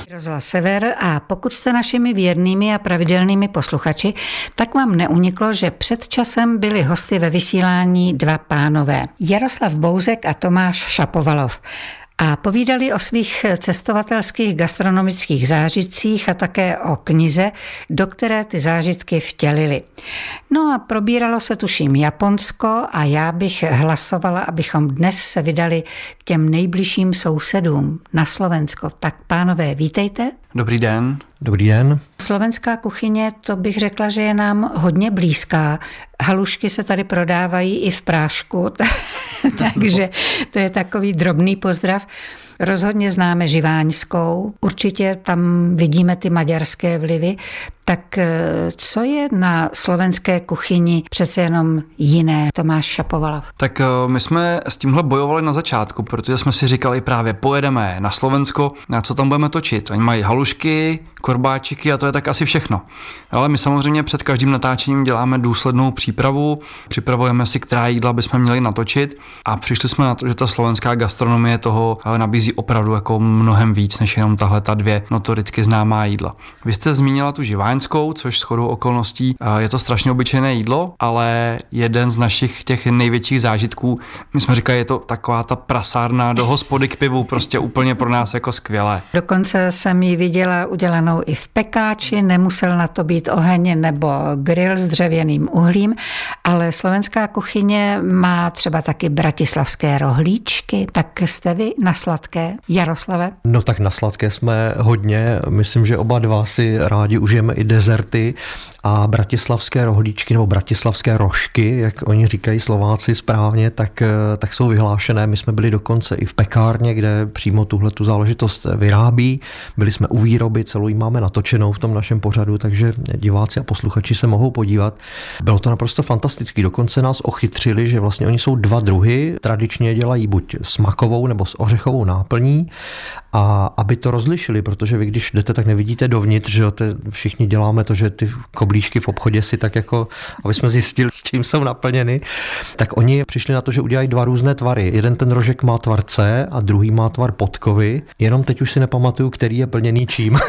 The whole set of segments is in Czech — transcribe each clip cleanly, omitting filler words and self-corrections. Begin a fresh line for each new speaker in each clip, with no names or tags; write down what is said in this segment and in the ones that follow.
Rozhlas Sever, a pokud jste našimi věrnými a pravidelnými posluchači, tak vám neuniklo, že před časem byli hosty ve vysílání dva pánové, Jaroslav Bouzek a Tomáš Šapovalov. A povídali o svých cestovatelských gastronomických zážitcích a také o knize, do které ty zážitky vtělili. No a probíralo se tuším Japonsko a já bych hlasovala, abychom dnes se vydali k těm nejbližším sousedům na Slovensko. Tak pánové, vítejte.
Dobrý den.
Dobrý den.
Slovenská kuchyně, to bych řekla, že je nám hodně blízká. Halušky se tady prodávají i v prášku, takže to je takový drobný pozdrav. Rozhodně známe živáňskou, určitě tam vidíme ty maďarské vlivy. Tak co je na slovenské kuchyni přece jenom jiné, Tomáš Šapovalov?
Tak my jsme s tímhle bojovali na začátku, protože jsme si říkali právě pojedeme na Slovensko, na co tam budeme točit. Oni mají halušky, korbáčiky a to je tak asi všechno. Ale my samozřejmě před každým natáčením děláme důslednou přípravu, připravujeme si, která jídla bychom měli natočit a přišli jsme na to, že ta slovenská gastronomie toho nabízí opravdu jako mnohem víc, než jenom tahle ta dvě notoricky známá jídla. Vy jste zmínila tu živáňskou, což shodou okolností je to strašně obyčejné jídlo, ale jeden z našich těch největších zážitků, my jsme říkali, je to taková ta prasárna do hospody k pivu, prostě úplně pro nás jako skvělé.
Dokonce jsem ji viděla udělanou i v pekáči, nemusel na to být oheň nebo grill s dřevěným uhlím, ale slovenská kuchyně má třeba taky bratislavské rohlíčky. Tak jste vy na sladké, Jaroslave?
No tak na sladké jsme hodně, myslím, že oba dva si rádi užijeme i dezerty a bratislavské rohlíčky nebo bratislavské rožky, jak oni říkají Slováci správně, tak jsou vyhlášené. My jsme byli dokonce i v pekárně, kde přímo tuhletu záležitost vyrábí. Byli jsme u výroby, celou ji máme natočenou v tom našem pořadu, takže diváci a posluchači se mohou podívat. Bylo to naprosto fantastický. Dokonce nás ochytřili, že vlastně oni jsou dva druhy. Tradičně dělají buď s makovou nebo s ořechovou náplní, a aby to rozlišili, protože vy když jdete, tak nevidíte dovnitř, že jo, všichni děláme to, že ty koblížky v obchodě si tak jako, aby jsme zjistili, s čím jsou naplněny, tak oni přišli na to, že udělají dva různé tvary. Jeden ten rožek má tvar C a druhý má tvar podkovy, jenom teď už si nepamatuju, který je plněný čím.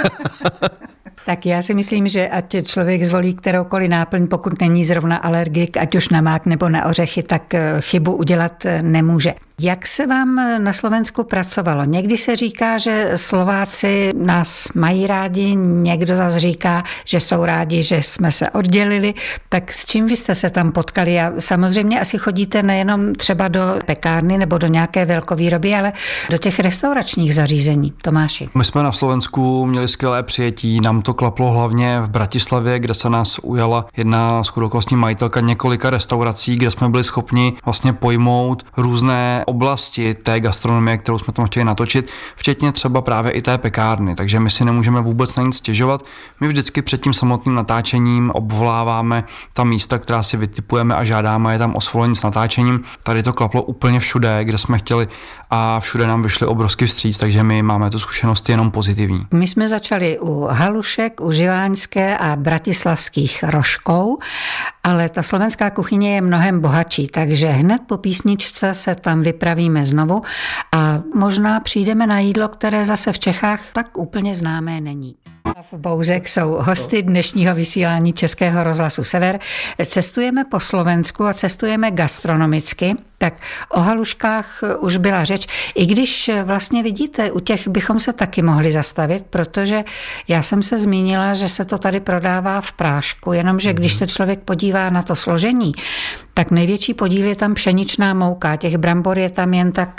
Tak já si myslím, že ať člověk zvolí kteroukoliv náplň, pokud není zrovna alergik, ať už na mák nebo na ořechy, tak chybu udělat nemůže. Jak se vám na Slovensku pracovalo? Někdy se říká, že Slováci nás mají rádi, někdo zase říká, že jsou rádi, že jsme se oddělili. Tak s čím vy jste se tam potkali? A samozřejmě asi chodíte nejenom třeba do pekárny nebo do nějaké velkovýroby, ale do těch restauračních zařízení. Tomáši.
My jsme na Slovensku měli skvělé přijetí, nám to klaplo hlavně v Bratislavě, kde se nás ujala jedna shodou majitelka několika restaurací, kde jsme byli schopni vlastně pojmout různé oblasti té gastronomie, kterou jsme tam chtěli natočit, včetně třeba právě i té pekárny, takže my si nemůžeme vůbec na nic stěžovat. My vždycky před tím samotným natáčením obvoláváme ta místa, která si vytipujeme a žádáme je tam o svolení s natáčením. Tady to klaplo úplně všude, kde jsme chtěli a všude nám vyšly obrovský vstříc, takže my máme tu zkušenost jenom pozitivní.
My jsme začali u halušek, u živáňské a bratislavských rožkou, ale ta slovenská kuchyně je mnohem bohatší, takže hned po písničce se tam vypravíme znovu a možná přijdeme na jídlo, které zase v Čechách tak úplně známé není. Bouzek jsou hosty dnešního vysílání Českého rozhlasu Sever. Cestujeme po Slovensku a cestujeme gastronomicky, tak o haluškách už byla řeč. I když vlastně vidíte, u těch bychom se taky mohli zastavit, protože já jsem se zmínila, že se to tady prodává v prášku, jenomže když se člověk podívá na to složení, tak největší podíl je tam pšeničná mouka, těch brambor je tam jen tak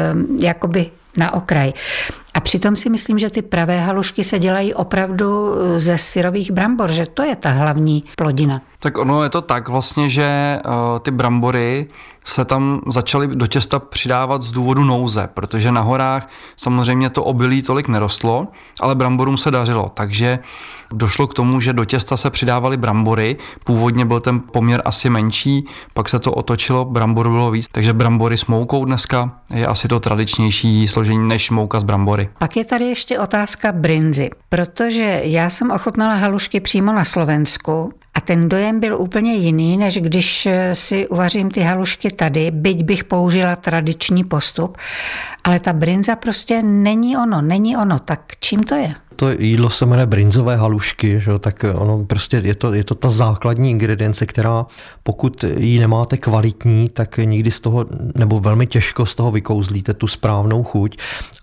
jakoby na okraj. A přitom si myslím, že ty pravé halušky se dělají opravdu ze syrových brambor, že to je ta hlavní plodina.
Tak ono je to tak vlastně, že ty brambory se tam začaly do těsta přidávat z důvodu nouze, protože na horách samozřejmě to obilí tolik nerostlo, ale bramborům se dařilo, takže došlo k tomu, že do těsta se přidávaly brambory, původně byl ten poměr asi menší, pak se to otočilo, bramboru bylo víc, takže brambory s moukou dneska je asi to tradičnější složení než mouka z brambory.
Pak je tady ještě otázka brinzy, protože já jsem ochutnala halušky přímo na Slovensku a ten dojem byl úplně jiný, než když si uvařím ty halušky tady, byť bych použila tradiční postup, ale ta brinza prostě není ono. Tak čím to je?
To jídlo se jmenuje brinzové halušky, že? Tak ono prostě je to ta základní ingredience, která pokud ji nemáte kvalitní, tak nikdy z toho, nebo velmi těžko z toho vykouzlíte tu správnou chuť.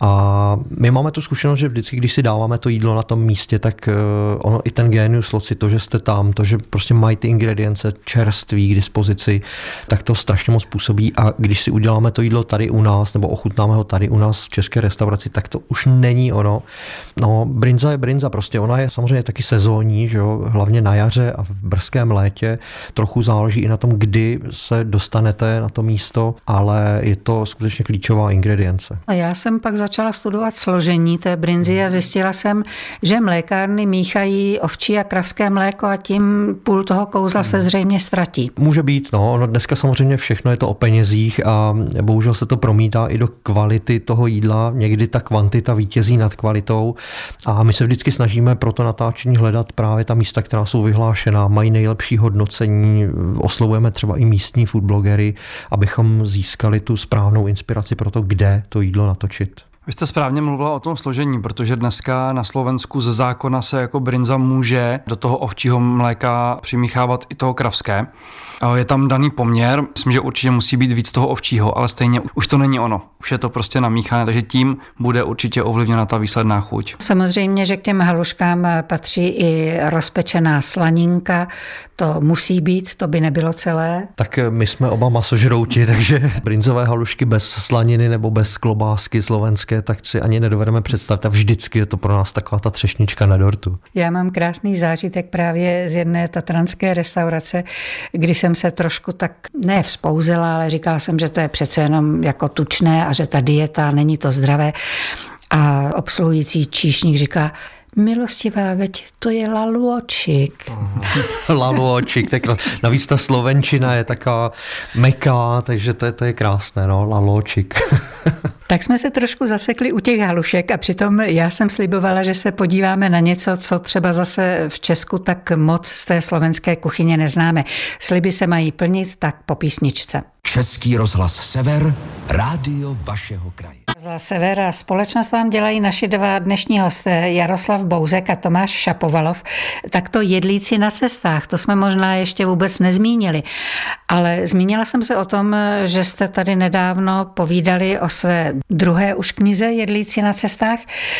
A my máme tu zkušenost, že vždycky, když si dáváme to jídlo na tom místě, tak ono i ten genius loci, to, že jste tam, to, že prostě mají ty ingredience čerství k dispozici, tak to strašně moc působí. A když si uděláme to jídlo tady u nás, nebo ochutnáme ho tady u nás v české restauraci, tak to už není ono. No, brinza je brinza, prostě ona je samozřejmě taky sezónní, že jo? Hlavně na jaře a v brzkém létě. Trochu záleží i na tom, kdy se dostanete na to místo, ale je to skutečně klíčová ingredience.
A já jsem pak začala studovat složení té brinzy a zjistila jsem, že mlékárny míchají ovčí a kravské mléko a tím půl toho kouzla se zřejmě ztratí.
Může být, no. Ono dneska samozřejmě všechno je to o penězích a bohužel se to promítá i do kvality toho jídla. Někdy ta kvantita vítězí nad kvalitou. A my se vždycky snažíme pro to natáčení hledat právě ta místa, která jsou vyhlášená, mají nejlepší hodnocení, oslovujeme třeba i místní foodblogery, abychom získali tu správnou inspiraci pro to, kde to jídlo natočit.
Vy jste správně mluvila o tom složení, protože dneska na Slovensku ze zákona se jako brinza může do toho ovčího mléka přimíchávat i toho kravské. Je tam daný poměr, myslím, že určitě musí být víc toho ovčího, ale stejně už to není ono. Už je to prostě namíchané, takže tím bude určitě ovlivněna ta výsledná chuť.
Samozřejmě, že k těm haluškám patří i rozpečená slaninka, to musí být, to by nebylo celé.
Tak my jsme oba masožrouti, takže brinzové halušky bez slaniny nebo bez klobásky slovenské, tak si ani nedovedeme představit a vždycky je to pro nás taková ta třešnička na dortu.
Já mám krásný zážitek právě z jedné tatranské restaurace, kdy jsem se trošku tak nevzpouzela, ale říkala jsem, že to je přece jenom jako tučné a že ta dieta není to zdravé. A obsluhující číšník říká: milostivá, veď to je laluočik.
Laluočik, tak navíc ta slovenčina je taková meká, takže to je krásné, no, laluočik.
Tak jsme se trošku zasekli u těch halušek a přitom já jsem slibovala, že se podíváme na něco, co třeba zase v Česku tak moc z té slovenské kuchyně neznáme. Sliby se mají plnit, tak po písničce.
Český rozhlas Sever, rádio vašeho kraje.
Rozhlas Sever a společnost vám dělají naši dva dnešní hosté Jaroslav Bouzek a Tomáš Šapovalov. Tak to jedlíci na cestách, to jsme možná ještě vůbec nezmínili. Ale zmínila jsem se o tom, že jste tady nedávno povídali o své druhé už knize Jedlíci na cestách.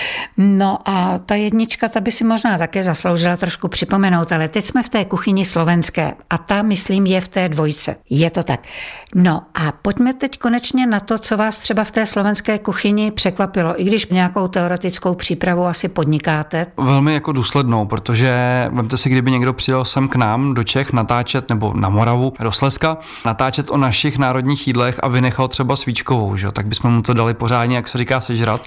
No a ta jednička, ta by si možná také zasloužila trošku připomenout, ale teď jsme v té kuchyni slovenské a ta, myslím, je v té dvojce. Je to tak. No a pojďme teď konečně na to, co vás třeba v té slovenské kuchyni překvapilo, i když nějakou teoretickou přípravu asi podnikáte.
Velmi jako důslednou, protože vemte si, kdyby někdo přijel sem k nám do Čech natáčet, nebo na Moravu, do Slezska, natáčet o našich národních jídlech a vynechal třeba svíčkovou, že? Tak bychom mu to dali pořádně, jak se říká, sežrat.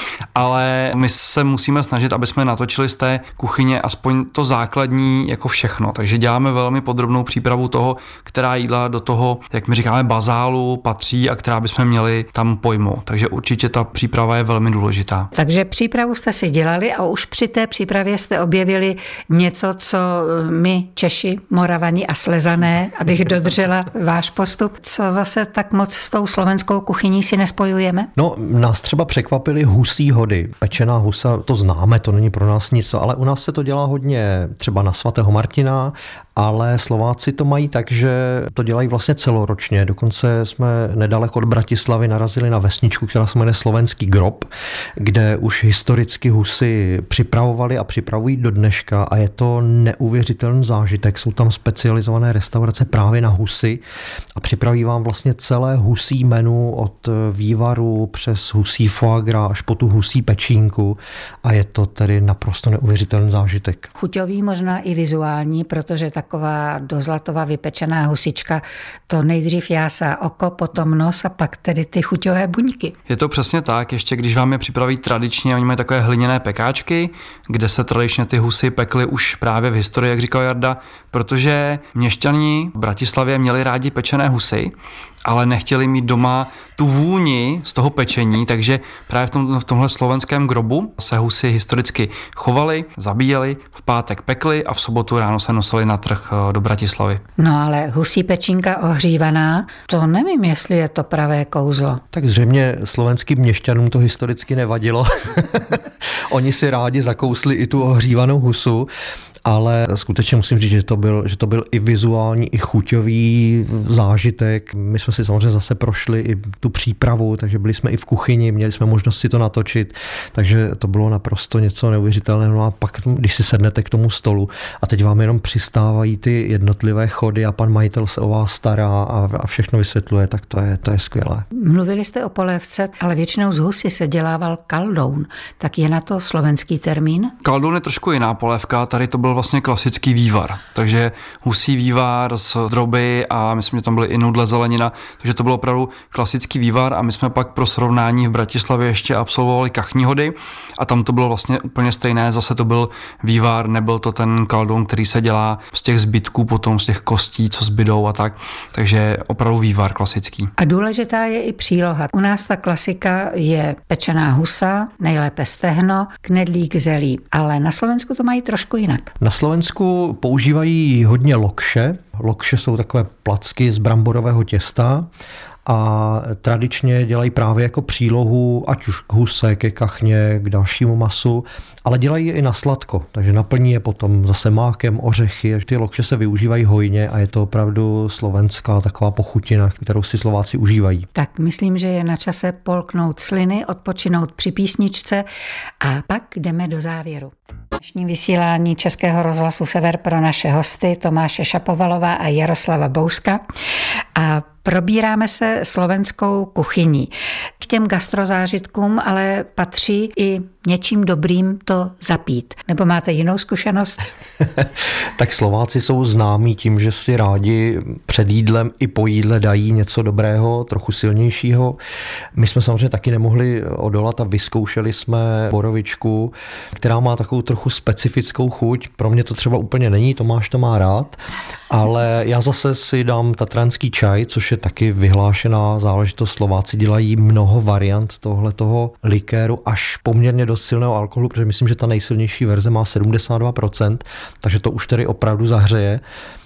Ale my se musíme snažit, aby jsme natočili z té kuchyně aspoň to základní jako všechno. Takže děláme velmi podrobnou přípravu toho, která jídla do toho, jak my říkáme, bazálu patří a která bychom měli tam pojmout. Takže určitě ta příprava je velmi důležitá.
Takže přípravu jste si dělali a už při té přípravě jste objevili něco, co my Češi, Moravani a Slezané, abych dodržela váš postup, co zase tak moc s tou slovenskou kuchyní si nespojujeme?
No, nás třeba překvapily husí hody. Pečená husa, to známe, to není pro nás nic, ale u nás se to dělá hodně třeba na svatého Martina, ale Slováci to mají tak, že to dělají vlastně celoročně. Dokonce jsme nedaleko od Bratislavy narazili na vesničku, která se jmenuje Slovenský grob, kde už historicky husy připravovali a připravují do dneška a je to neuvěřitelný zážitek. Jsou tam specializované restaurace právě na husy a připraví vám vlastně celé husí menu od vývaru přes husí foie gras až po tu husí pečínku a je to tedy naprosto neuvěřitelný zážitek.
Chuťový, možná i vizuální, protože taková dozlatová vypečená husička, to nejdřív jásá oko, potom nos a pak tedy ty chuťové buňky.
Je to přesně tak, ještě když vám je připraví tradičně, oni mají takové hliněné pekáčky, kde se tradičně ty husy pekly už právě v historii, jak říkal Jarda, protože měšťani v Bratislavě měli rádi pečené husy ale nechtěli mít doma tu vůni z toho pečení, takže právě v tomhle slovenském grobu se husy historicky chovali, zabíjeli, v pátek pekli a v sobotu ráno se nosili na trh do Bratislavy.
No ale husí pečínka ohřívaná, to nevím, jestli je to pravé kouzlo.
Tak zřejmě slovenským měšťanům to historicky nevadilo. Oni si rádi zakousli i tu ohřívanou husu, ale skutečně musím říct, že to byl i vizuální, i chuťový zážitek. My jsme si samozřejmě zase prošli i tu přípravu, takže byli jsme i v kuchyni, měli jsme možnost si to natočit, takže to bylo naprosto něco neuvěřitelného. No a pak, když si sednete k tomu stolu a teď vám jenom přistávají ty jednotlivé chody a pan majitel se o vás stará a všechno vysvětluje, tak to je skvělé.
Mluvili jste o polévce, ale většinou z husy se dělával kaldoun. Tak je na to slovenský termín?
Kaldoun je trošku jiná polévka, tady to byl vlastně klasický vývar. Takže husí vývar z droby a myslím, že tam byly i nudle, zelenina, takže to bylo opravdu klasický vývar a my jsme pak pro srovnání v Bratislavě ještě absolvovali kachní hody a tam to bylo vlastně úplně stejné, zase to byl vývar, nebyl to ten kaldoun, který se dělá z těch zbytků, potom z těch kostí, co zbydou a tak, takže opravdu vývar klasický.
A důležitá je i příloha. U nás ta klasika je pečená husa, nejlépe stehno, knedlík, zelí, ale na Slovensku to mají trošku jinak.
Na Slovensku používají hodně lokše. Lokše jsou takové placky z bramborového těsta a tradičně dělají právě jako přílohu, ať už k huse, ke kachně, k dalšímu masu, ale dělají je i na sladko, takže naplní je potom zase mákem, ořechy, ty lokše se využívají hojně a je to opravdu slovenská taková pochutina, kterou si Slováci užívají.
Tak myslím, že je na čase polknout sliny, odpočinout při písničce a pak jdeme do závěru. Dnešní vysílání Českého rozhlasu Sever pro naše hosty Tomáše Šapovalová a Jaroslava Bouska a probíráme se slovenskou kuchyní. K těm gastrozážitkům ale patří i něčím dobrým to zapít. Nebo máte jinou zkušenost?
Tak Slováci jsou známí tím, že si rádi před jídlem i po jídle dají něco dobrého, trochu silnějšího. My jsme samozřejmě taky nemohli odolat a vyzkoušeli jsme borovičku, která má takovou trochu specifickou chuť. Pro mě to třeba úplně není, Tomáš to má rád, ale já zase si dám tatranský čaj, což je taky vyhlášená záležitost. Slováci dělají mnoho variant tohletoho likéru, až poměrně dost silného alkoholu, protože myslím, že ta nejsilnější verze má 72%, takže to už tedy opravdu zahřeje.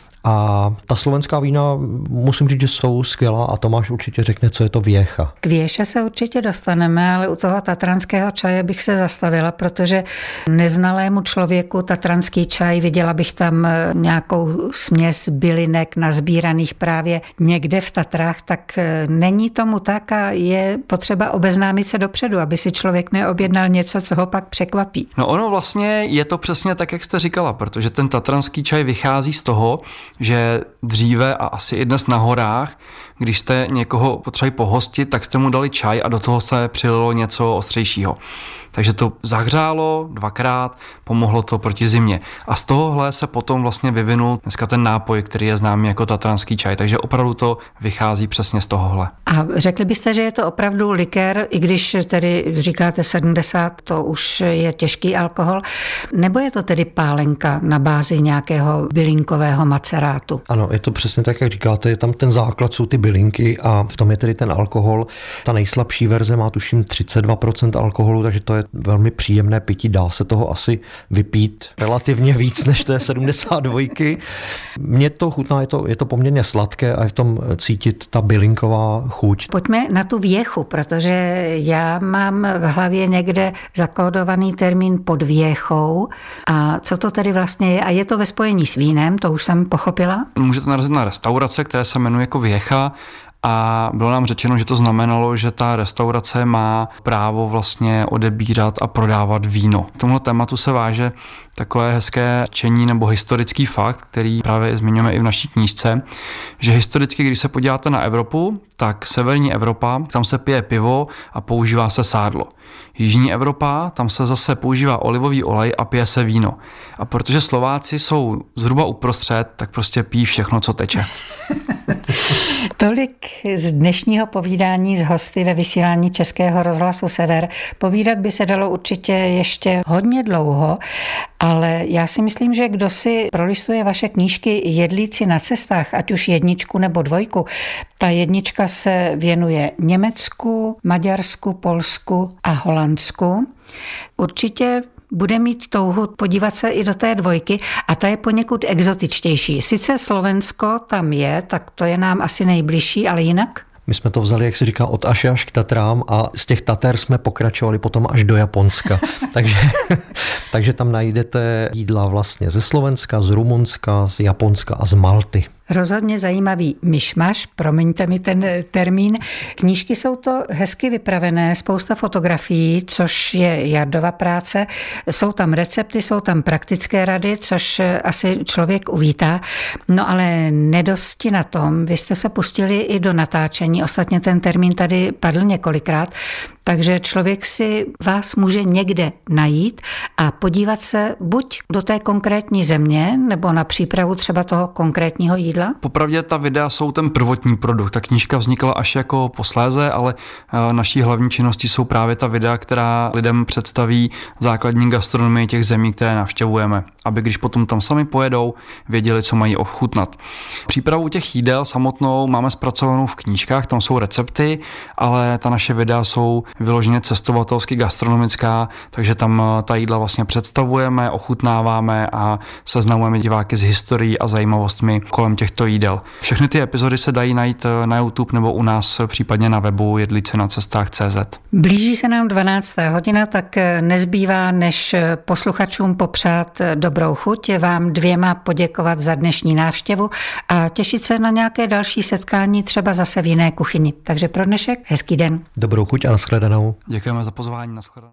A ta slovenská vína, musím říct, že jsou skvělá a Tomáš určitě řekne, co je to věcha.
K věše se určitě dostaneme, ale u toho tatranského čaje bych se zastavila, protože neznalému člověku tatranský čaj, viděla bych tam nějakou směs bylinek nazbíraných právě někde v Tatrách, tak není tomu tak a je potřeba obeznámit se dopředu, aby si člověk neobjednal něco, co ho pak překvapí.
No ono vlastně je to přesně tak, jak jste říkala, protože ten tatranský čaj vychází z toho, že dříve a asi i dnes na horách, když jste někoho potřebovali pohostit, tak jste mu dali čaj a do toho se přililo něco ostřejšího. Takže to zahřálo dvakrát, pomohlo to proti zimě. A z tohohle se potom vlastně vyvinul dneska ten nápoj, který je známý jako tatranský čaj. Takže opravdu to vychází přesně z tohohle.
A řekli byste, že je to opravdu likér, i když tedy říkáte 70, to už je těžký alkohol, nebo je to tedy pálenka na bázi nějakého bylinkového macerátu?
Ano, je to přesně tak, jak říkáte, je tam ten základ, jsou ty bylinky a v tom je tedy ten alkohol. Ta nejslabší verze má tuším 32% alkoholu, takže to je velmi příjemné pití, dá se toho asi vypít relativně víc než té 72. Mně to chutná, je to poměrně sladké a je v tom cítit ta bylinková chuť.
Pojďme na tu věchu, protože já mám v hlavě někde zakódovaný termín pod věchou. A co to tedy vlastně je? A je to ve spojení s vínem, to už jsem pochopila?
Můžete narazit na restaurace, které se jmenuje jako věcha. A bylo nám řečeno, že to znamenalo, že ta restaurace má právo vlastně odebírat a prodávat víno. K tomuhle tématu se váže takové hezké čtení nebo historický fakt, který právě zmiňujeme i v naší knížce, že historicky, když se podíváte na Evropu, tak severní Evropa, tam se pije pivo a používá se sádlo. Jižní Evropa, tam se zase používá olivový olej a pije se víno. A protože Slováci jsou zhruba uprostřed, tak prostě pijí všechno, co teče.
Tolik z dnešního povídání s hosty ve vysílání Českého rozhlasu Sever. Povídat by se dalo určitě ještě hodně dlouho, Ale já si myslím, že kdo si prolistuje vaše knížky Jedlíci na cestách, ať už 1 nebo 2, ta 1 se věnuje Německu, Maďarsku, Polsku a Holandsku. Určitě bude mít touhu podívat se i do té 2 a ta je poněkud exotičtější. Sice Slovensko tam je, tak to je nám asi nejbližší, ale jinak?
My jsme to vzali, jak se říká, od až k Tatrám a z těch Tater jsme pokračovali potom až do Japonska. takže tam najdete jídla vlastně ze Slovenska, z Rumunska, z Japonska a z Malty.
Rozhodně zajímavý myšmaš, promiňte mi ten termín. Knížky jsou to hezky vypravené, spousta fotografií, což je Jardova práce. Jsou tam recepty, jsou tam praktické rady, což asi člověk uvítá. No ale nedosti na tom, vy jste se pustili i do natáčení, ostatně ten termín tady padl několikrát, takže člověk si vás může někde najít a podívat se buď do té konkrétní země, nebo na přípravu třeba toho konkrétního jídla?
Popravdě ta videa jsou ten prvotní produkt. Ta knížka vznikla až jako posléze, ale naší hlavní činností jsou právě ta videa, která lidem představí základní gastronomii těch zemí, které navštěvujeme, aby když potom tam sami pojedou, věděli, co mají ochutnat. Přípravu těch jídel samotnou máme zpracovanou v knížkách, tam jsou recepty, ale ta naše videa jsou vyloženě cestovatelsky gastronomická, takže tam ta jídla vlastně představujeme, ochutnáváme a seznamujeme diváky s historií a zajímavostmi kolem těchto jídel. Všechny ty epizody se dají najít na YouTube nebo u nás případně na webu jedliceinacestách.cz.
Blíží se nám 12. hodina, tak nezbývá, než posluchačům popřát dobrou chuť, vám 2 poděkovat za dnešní návštěvu a těšit se na nějaké další setkání, třeba zase v jiné kuchyni. Takže pro dnešek hezký den.
Dobrou chuť a nashledanou.
Děkujeme za pozvání, nashledanou.